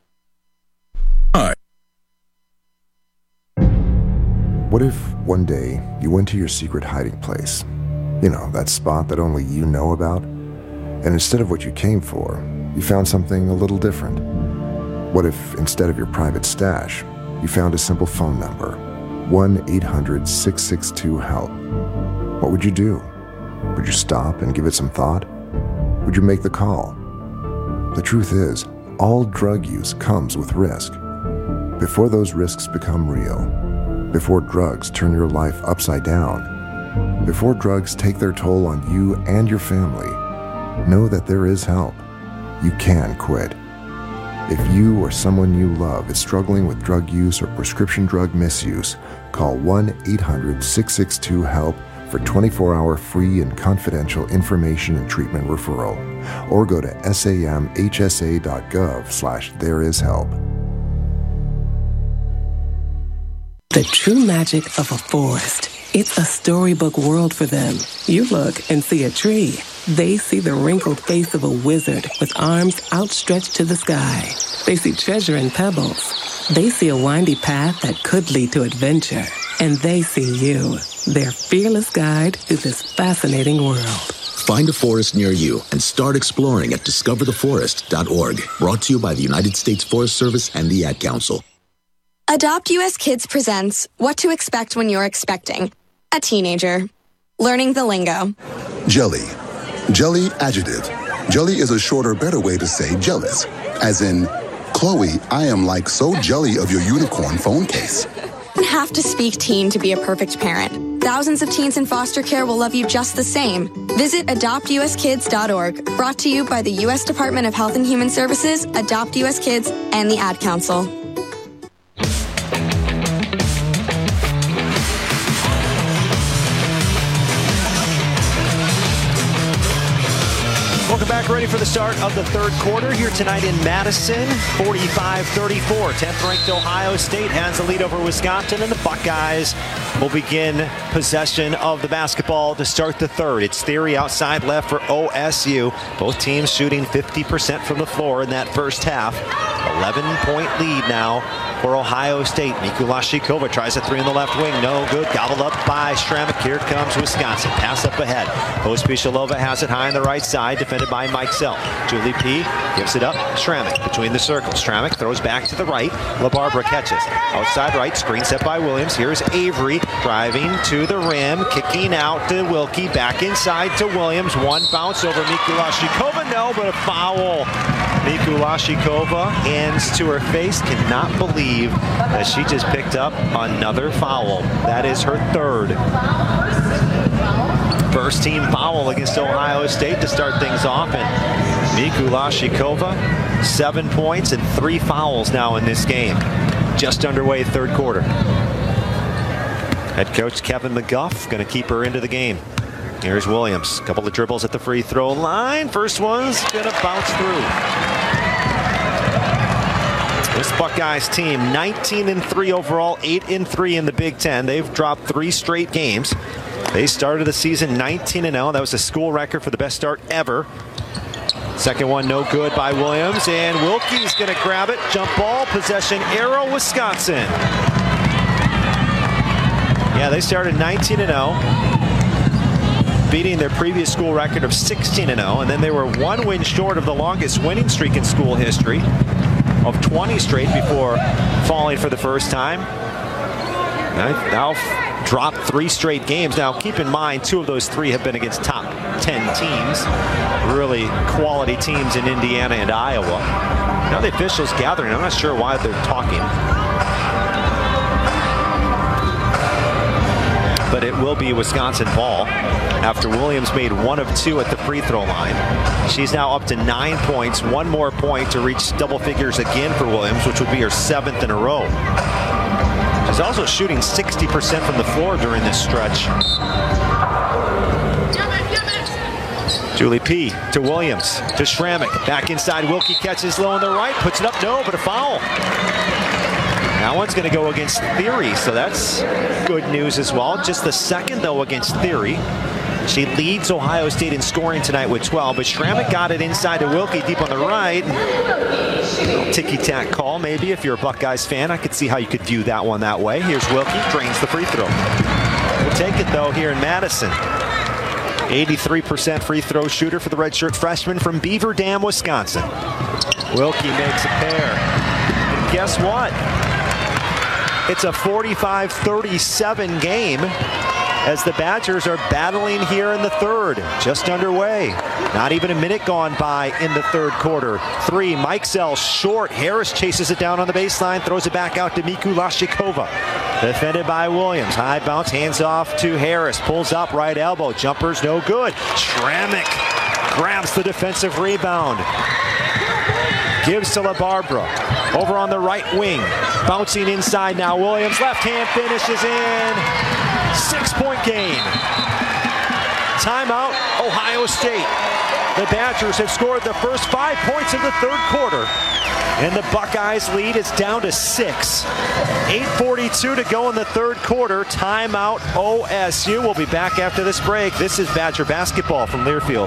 What if one day you went to your secret hiding place? You know, that spot that only you know about? And instead of what you came for, you found something a little different. What if instead of your private stash, you found a simple phone number, one eight hundred six six two HELP? What would you do? Would you stop and give it some thought? Would you make the call? The truth is, all drug use comes with risk. Before those risks become real, before drugs turn your life upside down, before drugs take their toll on you and your family, know that there is help. you can quit. If you or someone you love is struggling with drug use or prescription drug misuse, call one eight hundred six six two HELP for twenty-four hour free and confidential information and treatment referral, or go to samhsa.gov slash there is help. The true magic of a forest. It's a storybook world for them. You look and see a tree. They see the wrinkled face of a wizard with arms outstretched to the sky. They see treasure in pebbles. They see a windy path that could lead to adventure. And they see you, their fearless guide through this fascinating world. Find a forest near you and start exploring at discover the forest dot org. Brought to you by the United States Forest Service and the Ad Council. Adopt U S Kids presents What to Expect When You're Expecting a Teenager. Learning the lingo. Jelly. Jelly adjective. Jelly is a shorter, better way to say jealous. As in, Chloe, I am like so jelly of your unicorn phone case. You don't have to speak teen to be a perfect parent. Thousands of teens in foster care will love you just the same. Visit adopt u s kids dot org. Brought to you by the U S Department of Health and Human Services, Adopt U S Kids, and the Ad Council. Welcome back. Ready for the start of the third quarter here tonight in Madison. forty-five thirty-four. tenth-ranked Ohio State has the lead over Wisconsin, and the Buckeyes will begin possession of the basketball to start the third. It's Theory outside left for O S U. Both teams shooting fifty percent from the floor in that first half. eleven-point lead now for Ohio State. Mikulashikova tries a three in the left wing. No good. Gobbled up by Schrammick. Here comes Wisconsin. Pass up ahead. Pospisilova has it high on the right side, defended by Mike Sell. Julie P. gives it up. Schrammick between the circles. Schrammick throws back to the right. LaBarbera catches. Outside right. Screen set by Williams. Here's Avery driving to the rim. Kicking out to Wilkie. Back inside to Williams. One bounce over Mikulashikova. No, but a foul. Mikulashikova, hands to her face, cannot believe that she just picked up another foul. That is her third. First team foul against Ohio State to start things off. And Mikulashikova, seven points and three fouls now in this game. Just underway third quarter. Head coach Kevin McGuff going to keep her into the game. Here's Williams. A couple of dribbles at the free throw line. First one's going to bounce through. This Buckeyes team, nineteen and three overall, eight and three in the Big Ten. They've dropped three straight games. They started the season nineteen and oh. That was a school record for the best start ever. Second one, no good by Williams. And Wilkie's going to grab it. Jump ball, possession, arrow, Wisconsin. Yeah, they started nineteen and oh. beating their previous school record of sixteen and oh, and then they were one win short of the longest winning streak in school history of twenty straight before falling for the first time. Now dropped three straight games. Now keep in mind, two of those three have been against top ten teams, really quality teams in Indiana and Iowa. Now the officials gathering. I'm not sure why they're talking, but it will be Wisconsin ball after Williams made one of two at the free throw line. She's now up to nine points, one more point to reach double figures again for Williams, which would be her seventh in a row. She's also shooting sixty percent from the floor during this stretch. Julie P. to Williams, to Schrammick, back inside. Wilkie catches low on the right, puts it up, no, but a foul. That one's going to go against Theory, so that's good news as well. Just the second, though, against Theory. She leads Ohio State in scoring tonight with twelve, but Schrammick got it inside to Wilkie deep on the right. Ticky-tack call, maybe, if you're a Buckeyes fan. I could see how you could view that one that way. Here's Wilkie, drains the free throw. We'll take it, though, here in Madison. eighty-three percent free throw shooter for the redshirt freshman from Beaver Dam, Wisconsin. Wilkie makes a pair. And guess what? It's a forty-five thirty-seven game as the Badgers are battling here in the third. Just underway. Not even a minute gone by in the third quarter. Three, Mike Sell short. Harris chases it down on the baseline, throws it back out to Mikulashikova. Defended by Williams. High bounce, hands off to Harris. Pulls up, right elbow. Jumper's no good. Schrammick grabs the defensive rebound. Gives to LaBarbera. Over on the right wing. Bouncing inside now. Williams, left hand finishes in. Six-point game. Timeout, Ohio State. The Badgers have scored the first five points of the third quarter. And the Buckeyes lead is down to six. eight forty-two to go in the third quarter. Timeout, O S U. We'll be back after this break. This is Badger basketball from Learfield.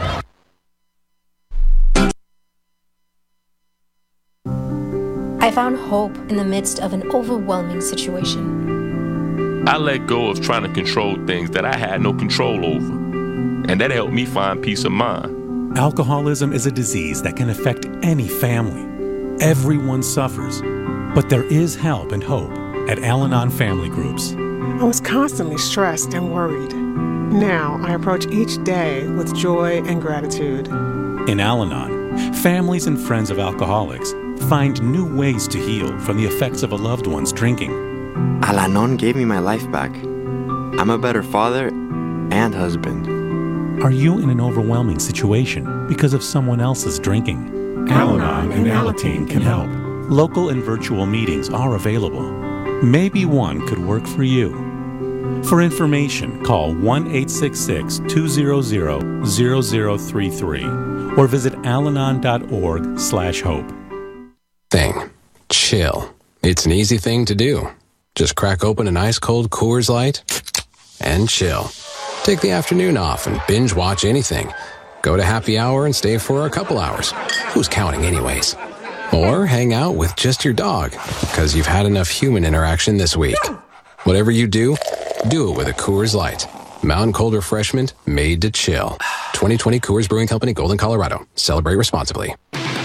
I found hope in the midst of an overwhelming situation. I let go of trying to control things that I had no control over. And that helped me find peace of mind. Alcoholism is a disease that can affect any family. Everyone suffers, but there is help and hope at Al-Anon Family Groups. I was constantly stressed and worried. Now I approach each day with joy and gratitude. In Al-Anon, families and friends of alcoholics find new ways to heal from the effects of a loved one's drinking. Al-Anon gave me my life back. I'm a better father and husband. Are you in an overwhelming situation because of someone else's drinking? Al-Anon and Alateen can help. Local and virtual meetings are available. Maybe one could work for you. For information, call one eight six six, two zero zero, zero zero three three or visit alanon dot org slash hope. Thing. Chill. It's an easy thing to do. Just crack open an ice-cold Coors Light and chill. Take the afternoon off and binge watch anything. Go to happy hour and stay for a couple hours. Who's counting anyways? Or hang out with just your dog, because you've had enough human interaction this week. Whatever you do, do it with a Coors Light. Mountain Cold Refreshment made to chill. twenty twenty Coors Brewing Company, Golden, Colorado. Celebrate responsibly.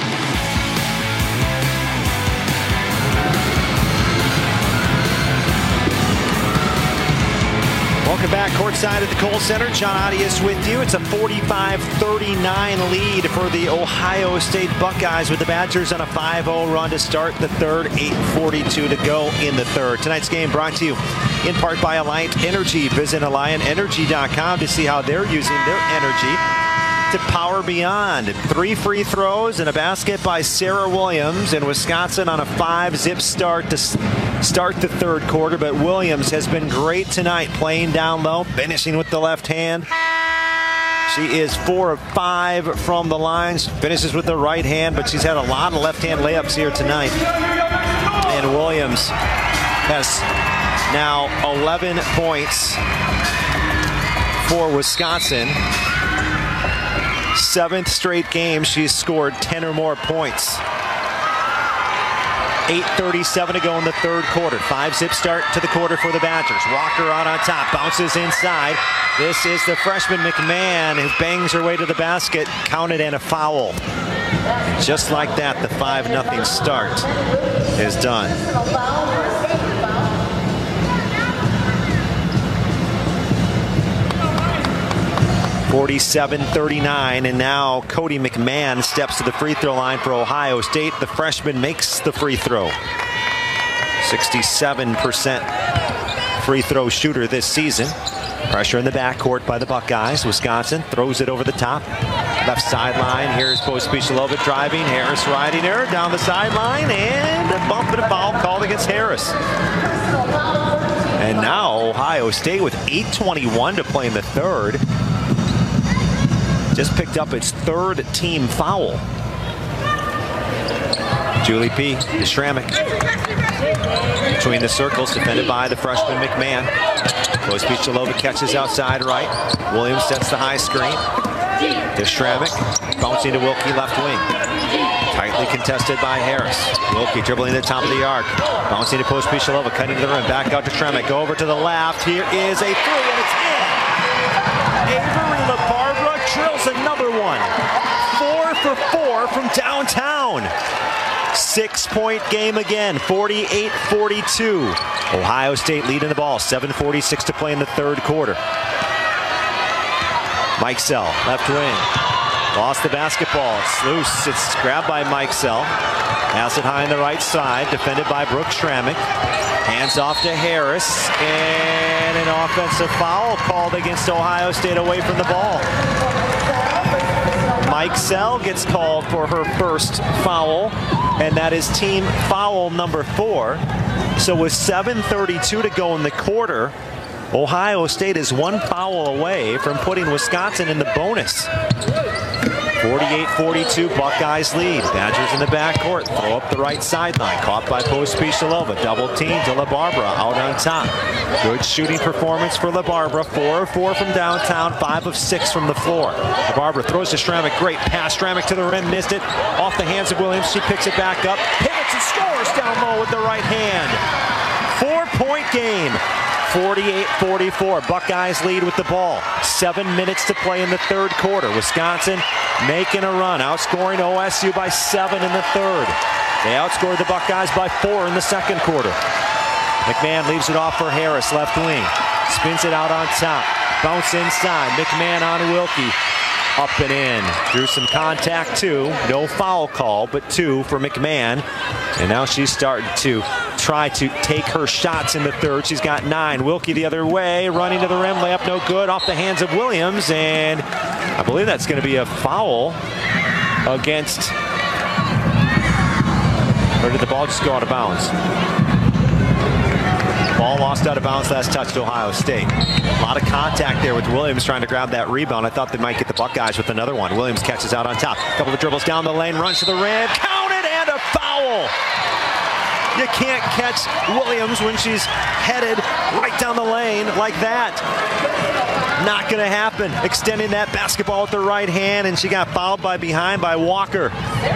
Welcome back courtside at the Kohl Center. John Audius with you. It's a forty-five thirty-nine lead for the Ohio State Buckeyes with the Badgers on a five oh run to start the third. eight forty-two to go in the third. Tonight's game brought to you in part by Alliant Energy. Visit alliant energy dot com to see how they're using their energy to power beyond. Three free throws and a basket by Sarah Williams, and Wisconsin on a five-zip start to start the third quarter, but Williams has been great tonight, playing down low, finishing with the left hand. She is four of five from the lines, finishes with the right hand, but she's had a lot of left-hand layups here tonight. And Williams has now eleven points for Wisconsin. Seventh straight game she's scored ten or more points. eight thirty-seven to go in the third quarter. Five-zip start to the quarter for the Badgers. Walker out on top, bounces inside. This is the freshman McMahon who bangs her way to the basket. Counted and a foul. Just like that, the five nothing start is done. forty-seven thirty-nine, and now Cody McMahon steps to the free throw line for Ohio State. The freshman makes the free throw. sixty-seven percent free throw shooter this season. Pressure in the backcourt by the Buckeyes. Wisconsin throws it over the top. Left sideline. Here's Pospisilova driving. Harris riding her down the sideline, and a bump and a foul called against Harris. And now Ohio State with eight twenty-one to play in the third. Just picked up its third team foul. Julie P. Schrammick between the circles, defended by the freshman McMahon. Pospisilova catches outside right. Williams sets the high screen. To Schrammick, bouncing to Wilkie left wing. Tightly contested by Harris. Wilkie dribbling to the top of the arc. Bouncing to Pospisilova, cutting to the rim. Back out to Schrammick. Go over to the left. Here is a three, and it's in. Avery LaBarbera drills another one. Four for four from downtown. Six-point game again, forty-eight forty-two. Ohio State leading the ball, seven forty-six to play in the third quarter. Mike Sell, left wing. Lost the basketball. It's loose. It's grabbed by Mike Sell. Has it high on the right side, defended by Brooke Schrammick. Hands off to Harris, and an offensive foul called against Ohio State away from the ball. Mike Sell gets called for her first foul. and that is team foul number four. So with seven thirty-two to go in the quarter, Ohio State is one foul away from putting Wisconsin in the bonus. forty-eight forty-two, Buckeyes lead. Badgers in the backcourt, throw up the right sideline. Caught by Pospisilova, double team to LaBarbera out on top. Good shooting performance for LaBarbera. Four of four from downtown, five of six from the floor. LaBarbera throws to Stramick, great pass. Stramick to the rim, missed it. Off the hands of Williams, she picks it back up. Pivots and scores down low with the right hand. Four-point game. forty-eight forty-four, Buckeyes lead with the ball. Seven minutes to play in the third quarter. Wisconsin making a run, outscoring O S U by seven in the third. They outscored the Buckeyes by four in the second quarter. McMahon leaves it off for Harris, left wing. Spins it out on top. Bounce inside. McMahon on Wilkie. Up and in. Through some contact, too. No foul call, but two for McMahon. And now she's starting to try to take her shots in the third. She's got nine. Wilkie the other way, running to the rim. Layup no good. Off the hands of Williams. And I believe that's going to be a foul against... Or did the ball just go out of bounds? Ball lost out of bounds, last touch to Ohio State. A lot of contact there with Williams trying to grab that rebound. I thought they might get the Buckeyes with another one. Williams catches out on top. Couple of dribbles down the lane, runs to the rim. Counted and a foul! You can't catch Williams when she's headed right down the lane like that. Not going to happen. Extending that basketball with the right hand, and she got fouled by behind by Walker.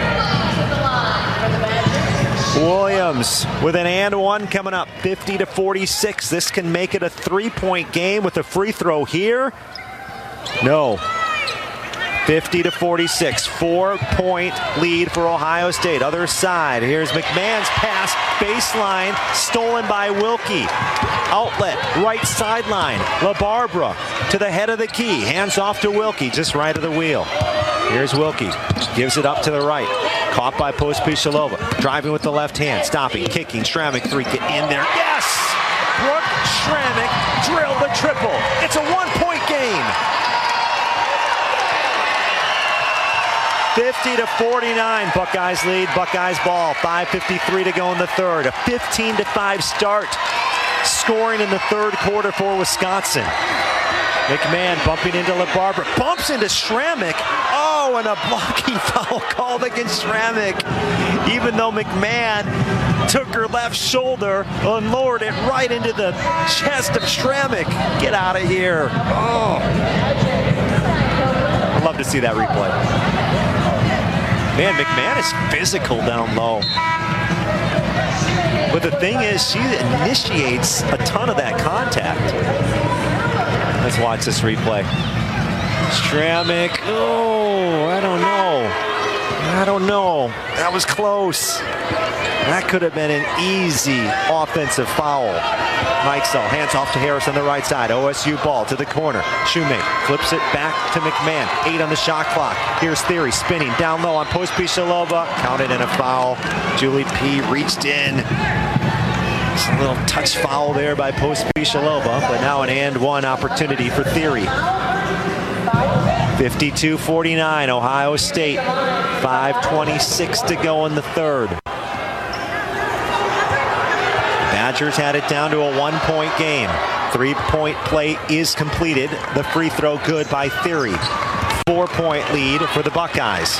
Williams with an and one coming up, fifty to forty-six. This can make it a three-point game with a free throw here. No. fifty to forty-six, four-point lead for Ohio State. Other side, here's McMahon's pass, baseline, stolen by Wilkie. Outlet, right sideline, LaBarbera to the head of the key. Hands off to Wilkie, just right of the wheel. Here's Wilkie, gives it up to the right. Caught by Pospisilova, driving with the left hand, stopping, kicking, Stramick three, get in there. Yes! Brooke Stramick drilled the triple. It's a one-point game. fifty to forty-nine, Buckeyes lead, Buckeyes ball. five fifty-three to go in the third. A fifteen to five start. Scoring in the third quarter for Wisconsin. McMahon bumping into LaBarbera, bumps into Stramick. Oh, and a blocking foul called against Stramick. Even though McMahon took her left shoulder and lowered it right into the chest of Stramick. Get out of here. Oh. I'd love to see that replay. Man, McMahon is physical down low. But the thing is, she initiates a ton of that contact. Let's watch this replay. Stramick, oh, I don't know. I don't know. That was close. That could have been an easy offensive foul. Mikesell hands off to Harris on the right side. O S U ball to the corner. Shoemake flips it back to McMahon. Eight on the shot clock. Here's Theory spinning down low on Pospisilova. Counted in a foul. Julie P. reached in. Just a little touch foul there by Pospisilova, but now an and one opportunity for Theory. fifty-two forty-nine, Ohio State. five twenty-six to go in the third. Badgers had it down to a one-point game. Three-point play is completed. The free throw good by Theory. Four-point lead for the Buckeyes.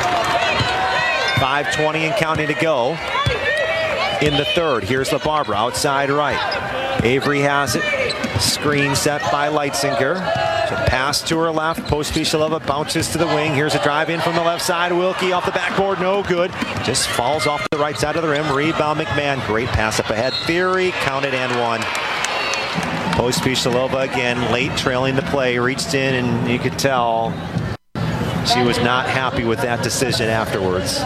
five twenty and counting to go in the third. Here's LaBarbera outside right. Avery has it. Screen set by Leitzinger. So pass to her left. Pospisilova bounces to the wing. Here's a drive in from the left side. Wilkie off the backboard. No good. Just falls off the right side of the rim. Rebound McMahon. Great pass up ahead. Theory counted and one. Pospisilova again late trailing the play. Reached in and you could tell she was not happy with that decision afterwards.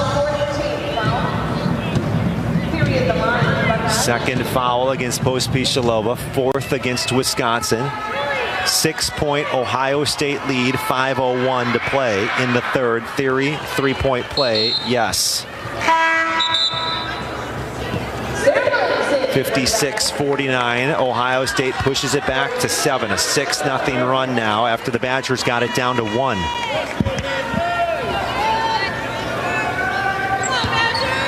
Second foul against Pospisilova, fourth against Wisconsin. Six-point Ohio State lead, five oh one to play in the third. Theory, three-point play, yes. fifty-six forty-nine, Ohio State pushes it back to seven. A six nothing run now after the Badgers got it down to one.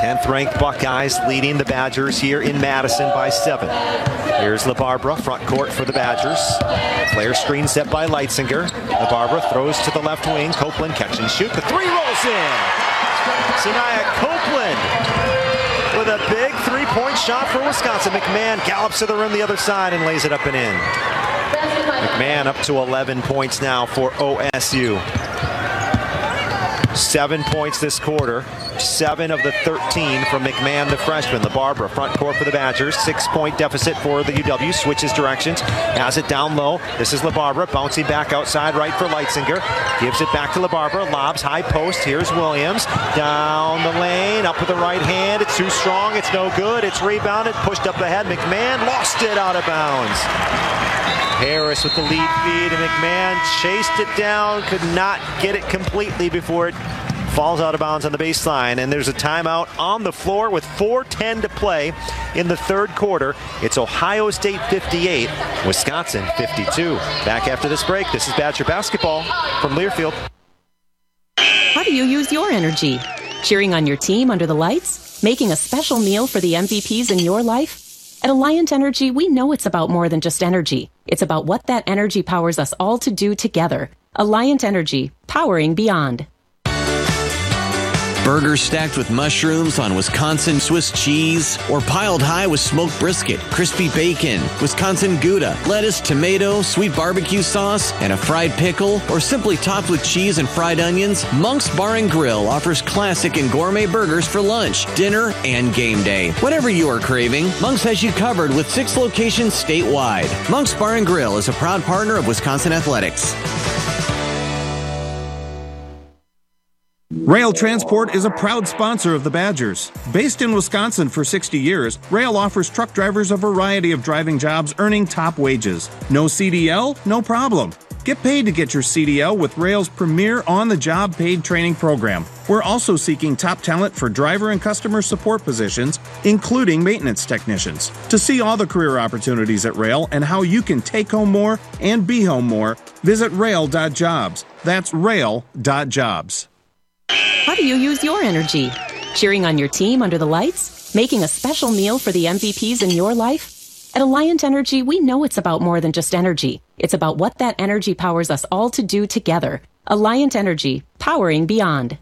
tenth-ranked Buckeyes leading the Badgers here in Madison by seven. Here's LaBarbera, front court for the Badgers. Flare screen set by Leitzinger. LaBarbera throws to the left wing. Copeland catch and shoot. The three rolls in. Sanaya Copeland with a big three-point shot for Wisconsin. McMahon gallops to the rim the other side and lays it up and in. McMahon up to eleven points now for O S U. Seven points this quarter. Seven of the thirteen from McMahon, the freshman. LaBarbera, front court for the Badgers. Six-point deficit for the U W. Switches directions. Has it down low. This is LaBarbera. Bouncing back outside right for Leitzinger. Gives it back to LaBarbera. Lobs, high post. Here's Williams. Down the lane. Up with the right hand. It's too strong. It's no good. It's rebounded. Pushed up ahead. McMahon lost it out of bounds. Harris with the lead feed, and McMahon chased it down. Could not get it completely before it falls out of bounds on the baseline, and there's a timeout on the floor with four ten to play in the third quarter. It's Ohio State fifty-eight, Wisconsin fifty-two. Back after this break, this is Badger Basketball from Learfield. How do you use your energy? Cheering on your team under the lights? Making a special meal for the M V Ps in your life? At Alliant Energy, we know it's about more than just energy. It's about what that energy powers us all to do together. Alliant Energy, powering beyond. Burgers stacked with mushrooms on Wisconsin Swiss cheese, or piled high with smoked brisket, crispy bacon, Wisconsin Gouda, lettuce, tomato, sweet barbecue sauce, and a fried pickle, or simply topped with cheese and fried onions, Monk's Bar and Grill offers classic and gourmet burgers for lunch, dinner, and game day. Whatever you are craving, Monk's has you covered with six locations statewide. Monk's Bar and Grill is a proud partner of Wisconsin Athletics. Rail Transport is a proud sponsor of the Badgers. Based in Wisconsin for sixty years, Rail offers truck drivers a variety of driving jobs earning top wages. No C D L? No problem. Get paid to get your C D L with Rail's premier on-the-job paid training program. We're also seeking top talent for driver and customer support positions, including maintenance technicians. To see all the career opportunities at Rail and how you can take home more and be home more, visit rail dot jobs. That's rail dot jobs. How do you use your energy? Cheering on your team under the lights? Making a special meal for the M V Ps in your life? At Alliant Energy, we know it's about more than just energy. It's about what that energy powers us all to do together. Alliant Energy, powering beyond.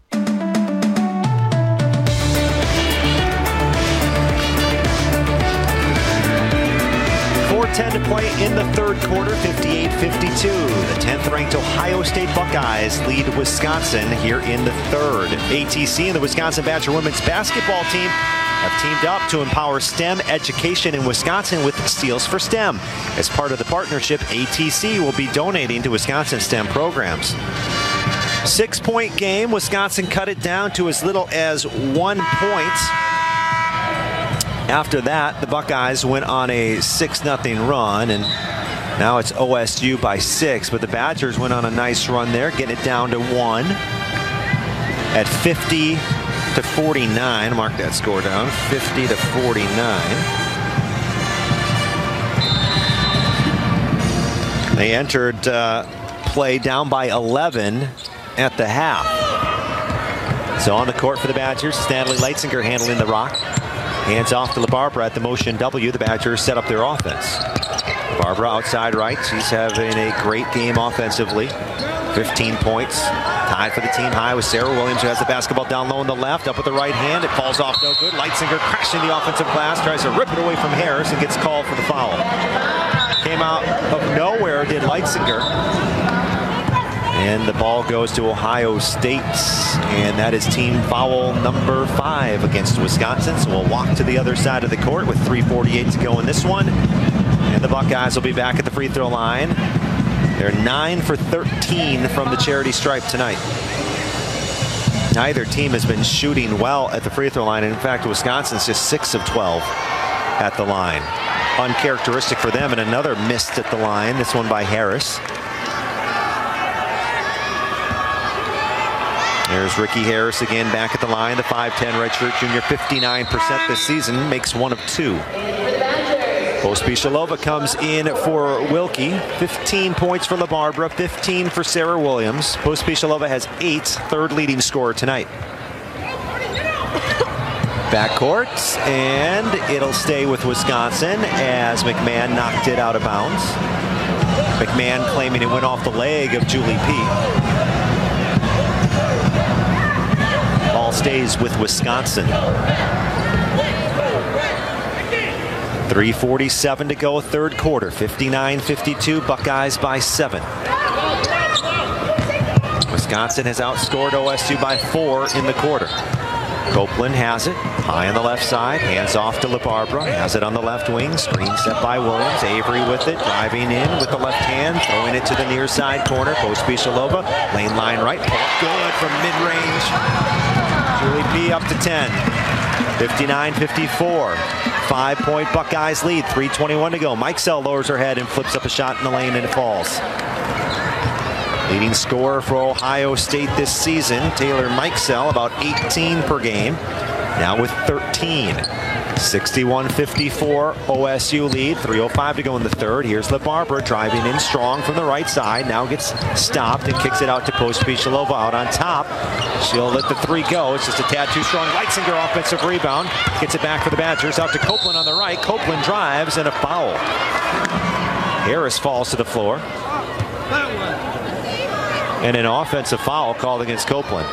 four ten to play in the third quarter, fifty-eight fifty-two. The tenth-ranked Ohio State Buckeyes lead Wisconsin here in the third. A T C and the Wisconsin Badger women's basketball team have teamed up to empower STEM education in Wisconsin with Steals for STEM. As part of the partnership, A T C will be donating to Wisconsin STEM programs. Six-point game, Wisconsin cut it down to as little as one point. After that, the Buckeyes went on a six nothing run, and now it's O S U by six, but the Badgers went on a nice run there, getting it down to one at fifty to forty-nine. Mark that score down, fifty to forty-nine. They entered uh, play down by eleven at the half. So on the court for the Badgers, Stanley Leitzinger handling the rock. Hands off to LaBarbera at the motion W. The Badgers set up their offense. LaBarbera outside right. She's having a great game offensively. fifteen points. Tied for the team high with Sarah Williams, who has the basketball down low on the left. Up with the right hand. It falls off no good. Leitzinger crashing the offensive glass. Tries to rip it away from Harris and gets called for the foul. Came out of nowhere, did Leitzinger. And the ball goes to Ohio State, and that is team foul number five against Wisconsin. So we'll walk to the other side of the court with three forty-eight to go in this one. And the Buckeyes will be back at the free throw line. They're nine for thirteen from the charity stripe tonight. Neither team has been shooting well at the free throw line. And in fact, Wisconsin's just six of twelve at the line. Uncharacteristic for them, and another missed at the line, this one by Harris. There's Ricky Harris again back at the line, the five ten redshirt junior, fifty-nine percent this season, makes one of two. Pospisilova comes in for Wilkie, fifteen points for LaBarbera, fifteen for Sarah Williams. Pospisilova has eight, third leading scorer tonight. Backcourt, and it'll stay with Wisconsin as McMahon knocked it out of bounds. McMahon claiming it went off the leg of Julie P. Ball stays with Wisconsin. three forty-seven to go, third quarter. fifty-nine fifty-two, Buckeyes by seven. Wisconsin has outscored O S U by four in the quarter. Copeland has it, high on the left side, hands off to LaBarbera, has it on the left wing, screen set by Williams, Avery with it, driving in with the left hand, throwing it to the near side corner, Pospisilova, lane line right, good from mid-range. Julie P up to ten, fifty-nine fifty-four, five-point Buckeyes lead, three twenty-one to go. Mikesell lowers her head and flips up a shot in the lane and it falls. Leading scorer for Ohio State this season, Taylor Mikesell, about eighteen per game, now with thirteen. sixty-one fifty-four O S U lead, three oh five to go in the third. Here's LaBarbera driving in strong from the right side, now gets stopped and kicks it out to Pospisilova out on top. She'll let the three go, it's just a tad too strong. Leitzinger offensive rebound, gets it back for the Badgers, out to Copeland on the right. Copeland drives and a foul. Harris falls to the floor. And an offensive foul called against Copeland.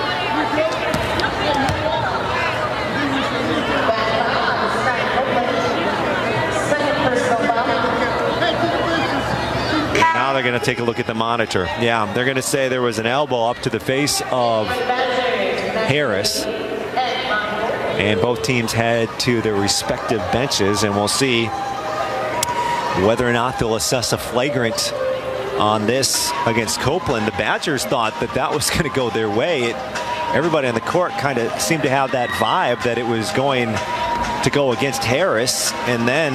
Now they're going to take a look at the monitor. Yeah, they're going to say there was an elbow up to the face of Harris. And both teams head to their respective benches, and we'll see whether or not they'll assess a flagrant on this against Copeland. The Badgers thought that that was going to go their way. It, everybody on the court kind of seemed to have that vibe that it was going to go against Harris, and then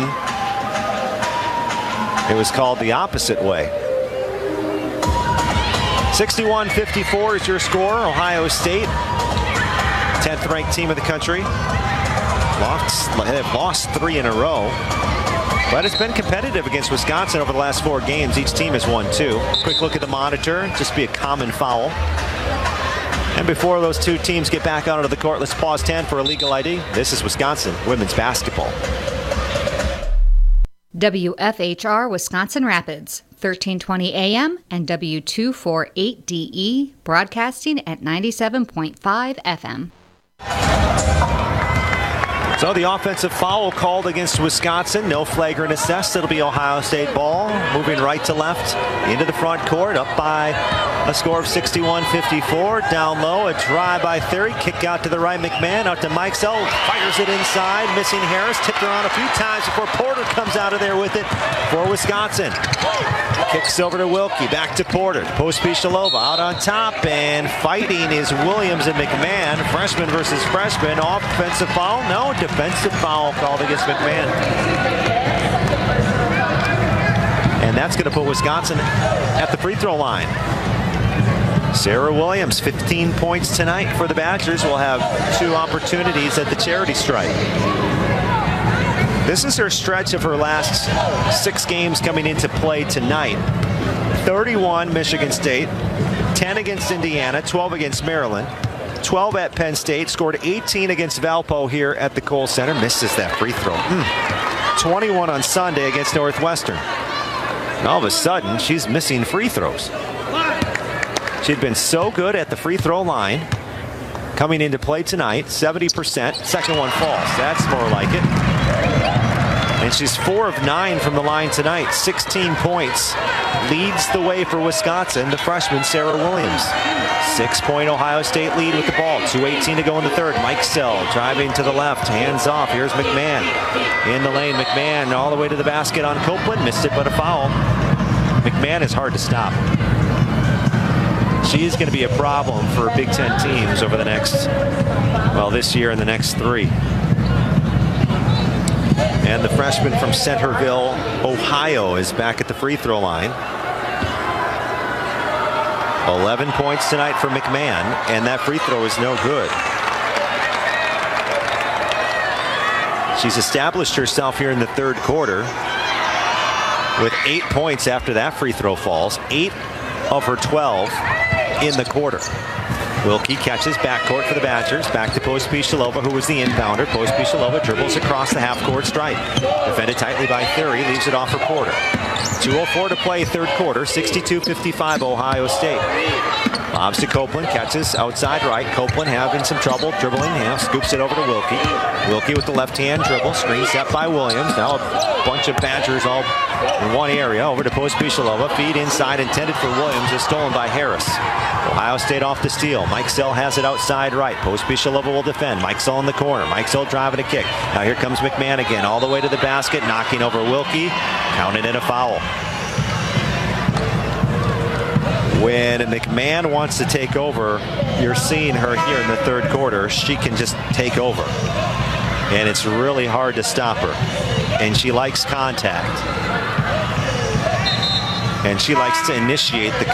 it was called the opposite way. sixty-one fifty-four is your score. Ohio State, tenth ranked team of the country. Lost, they've lost three in a row. But it's been competitive against Wisconsin over the last four games. Each team has won two. Quick look at the monitor. Just be a common foul. And before those two teams get back out onto the court, let's pause ten for a legal I D. This is Wisconsin women's basketball. W F H R Wisconsin Rapids, thirteen twenty A M and W two forty-eight D E, broadcasting at ninety-seven point five F M. So the offensive foul called against Wisconsin. No flagrant assessed. It'll be Ohio State ball. Moving right to left into the front court. Up by a score of sixty-one fifty-four. Down low, a drive by Theory. Kick out to the right. McMahon out to Mikesell. Fires it inside. Missing Harris. Tipped around a few times before Porter comes out of there with it for Wisconsin. Kicks over to Wilkie. Back to Porter. Pospisilova out on top. And fighting is Williams and McMahon. Freshman versus freshman. Offensive foul? No. Defensive foul called against McMahon. And that's going to put Wisconsin at the free throw line. Sarah Williams, fifteen points tonight for the Badgers. Will have two opportunities at the charity stripe. This is her stretch of her last six games coming into play tonight. thirty-one Michigan State, ten against Indiana, twelve against Maryland, twelve at Penn State, scored eighteen against Valpo here at the Kohl Center. Misses that free throw. Mm. twenty-one on Sunday against Northwestern. And all of a sudden, she's missing free throws. She'd been so good at the free throw line. Coming into play tonight, seventy percent. Second one falls. That's more like it. And she's four of nine from the line tonight. sixteen points. Leads the way for Wisconsin, the freshman Sarah Williams. Six-point Ohio State lead with the ball. two eighteen to go in the third. Mikesell driving to the left. Hands off. Here's McMahon. In the lane, McMahon all the way to the basket on Copeland. Missed it, but a foul. McMahon is hard to stop. She is going to be a problem for Big Ten teams over the next, well, this year and the next three. And the freshman from Centerville, Ohio, is back at the free throw line. eleven points tonight for McMahon, and that free throw is no good. She's established herself here in the third quarter with eight points after that free throw falls. Eight of her twelve in the quarter. Wilkie catches backcourt for the Badgers. Back to Pospisilova, who was the inbounder. Pospisilova dribbles across the half-court stripe. Defended tightly by Thury, leaves it off for Porter. two oh four to play, third quarter. sixty-two fifty-five Ohio State. Lobs to Copeland, catches outside right. Copeland having some trouble dribbling. Yeah, scoops it over to Wilkie. Wilkie with the left-hand dribble. Screen set by Williams. Now a bunch of Badgers all in one area. Over to Pospisilova. Feed inside intended for Williams is stolen by Harris. Ohio State off the steal. Mike Sell has it outside right. Pospisilova will defend. Mike Sell in the corner. Mike Sell driving a kick. Now here comes McMahon again. All the way to the basket. Knocking over Wilkie. Counted in a foul. When McMahon wants to take over, you're seeing her here in the third quarter. She can just take over. And it's really hard to stop her. And she likes contact. And she likes to initiate the